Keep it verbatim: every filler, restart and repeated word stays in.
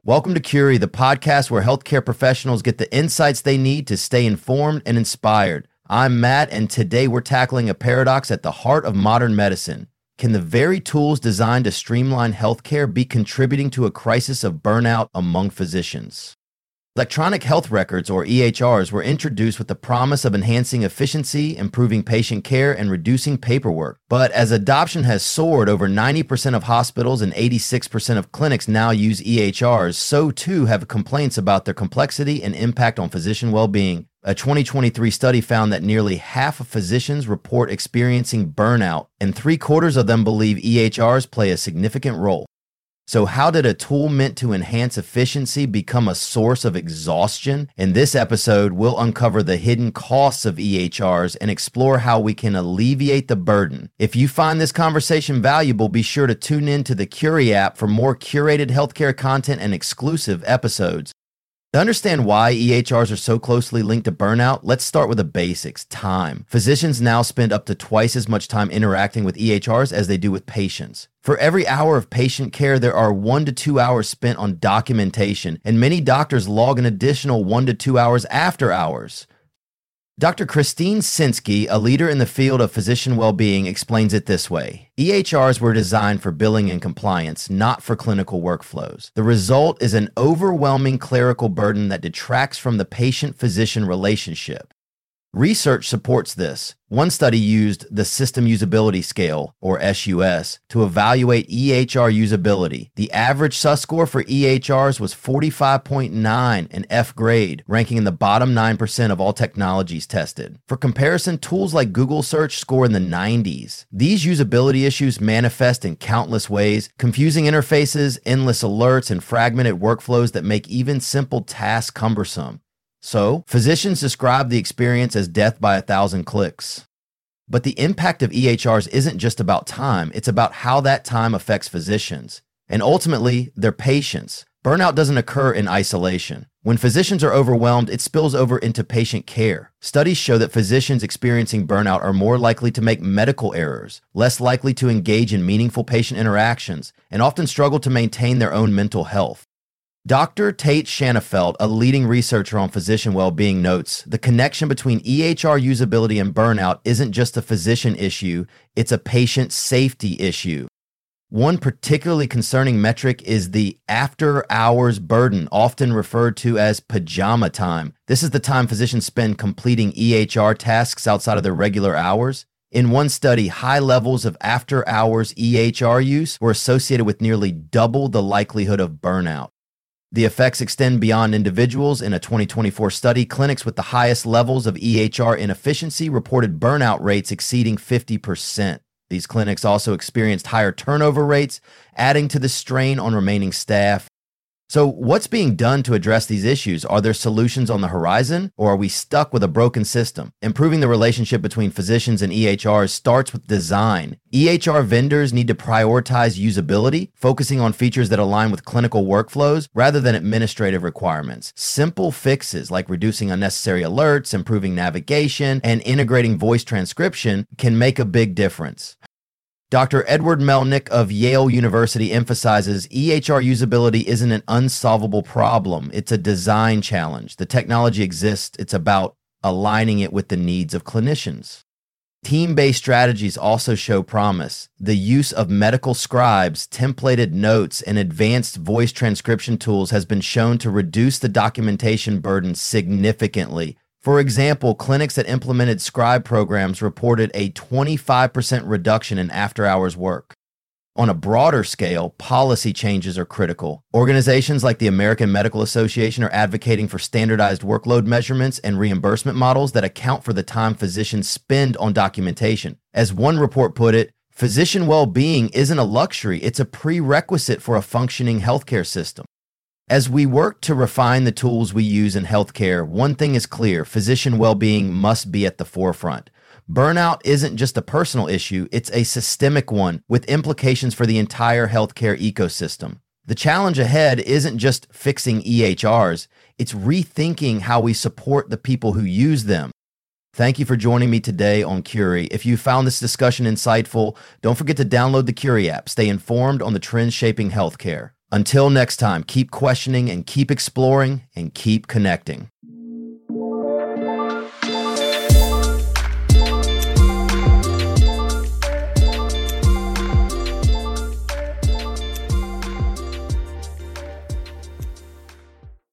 Welcome to Curie, the podcast where healthcare professionals get the insights they need to stay informed and inspired. I'm Matt, and today we're tackling a paradox at the heart of modern medicine. Can the very tools designed to streamline healthcare be contributing to a crisis of burnout among physicians? Electronic health records, or E H Rs, were introduced with the promise of enhancing efficiency, improving patient care, and reducing paperwork. But as adoption has soared, over ninety percent of hospitals and eighty-six percent of clinics now use E H Rs, so too have complaints about their complexity and impact on physician well-being. A twenty twenty-three study found that nearly half of physicians report experiencing burnout, and three quarters of them believe E H Rs play a significant role. So how did a tool meant to enhance efficiency become a source of exhaustion? In this episode, we'll uncover the hidden costs of E H Rs and explore how we can alleviate the burden. If you find this conversation valuable, be sure to tune in to the Curie app for more curated healthcare content and exclusive episodes. To understand why E H Rs are so closely linked to burnout, let's start with the basics: time. Physicians now spend up to twice as much time interacting with E H Rs as they do with patients. For every hour of patient care, there are one to two hours spent on documentation, and many doctors log an additional one to two hours after hours. Doctor Christine Sinsky, a leader in the field of physician well-being, explains it this way. E H Rs were designed for billing and compliance, not for clinical workflows. The result is an overwhelming clerical burden that detracts from the patient-physician relationship. Research supports this. One study used the System Usability Scale, or S U S, to evaluate E H R usability. The average S U S score for E H Rs was forty-five point nine, an F grade, ranking in the bottom nine percent of all technologies tested. For comparison, tools like Google Search score in the nineties. These usability issues manifest in countless ways: confusing interfaces, endless alerts, and fragmented workflows that make even simple tasks cumbersome. So, physicians describe the experience as death by a thousand clicks. But the impact of E H Rs isn't just about time, it's about how that time affects physicians, and ultimately, their patients. Burnout doesn't occur in isolation. When physicians are overwhelmed, it spills over into patient care. Studies show that physicians experiencing burnout are more likely to make medical errors, less likely to engage in meaningful patient interactions, and often struggle to maintain their own mental health. Doctor Tate Shanafelt, a leading researcher on physician well-being, notes the connection between E H R usability and burnout isn't just a physician issue, it's a patient safety issue. One particularly concerning metric is the after-hours burden, often referred to as pajama time. This is the time physicians spend completing E H R tasks outside of their regular hours. In one study, high levels of after-hours E H R use were associated with nearly double the likelihood of burnout. The effects extend beyond individuals. In a twenty twenty-four study, clinics with the highest levels of E H R inefficiency reported burnout rates exceeding fifty percent. These clinics also experienced higher turnover rates, adding to the strain on remaining staff. So what's being done to address these issues? Are there solutions on the horizon, or are we stuck with a broken system? Improving the relationship between physicians and E H Rs starts with design. E H R vendors need to prioritize usability, focusing on features that align with clinical workflows rather than administrative requirements. Simple fixes like reducing unnecessary alerts, improving navigation, and integrating voice transcription can make a big difference. Doctor Edward Melnick of Yale University emphasizes E H R usability isn't an unsolvable problem. It's a design challenge. The technology exists. It's about aligning it with the needs of clinicians. Team-based strategies also show promise. The use of medical scribes, templated notes, and advanced voice transcription tools has been shown to reduce the documentation burden significantly. For example, clinics that implemented scribe programs reported a twenty-five percent reduction in after-hours work. On a broader scale, policy changes are critical. Organizations like the American Medical Association are advocating for standardized workload measurements and reimbursement models that account for the time physicians spend on documentation. As one report put it, physician well-being isn't a luxury, it's a prerequisite for a functioning healthcare system. As we work to refine the tools we use in healthcare, one thing is clear: physician well-being must be at the forefront. Burnout isn't just a personal issue, it's a systemic one with implications for the entire healthcare ecosystem. The challenge ahead isn't just fixing E H Rs, it's rethinking how we support the people who use them. Thank you for joining me today on Curie. If you found this discussion insightful, don't forget to download the Curie app. Stay informed on the trends shaping healthcare. Until next time, keep questioning and keep exploring and keep connecting.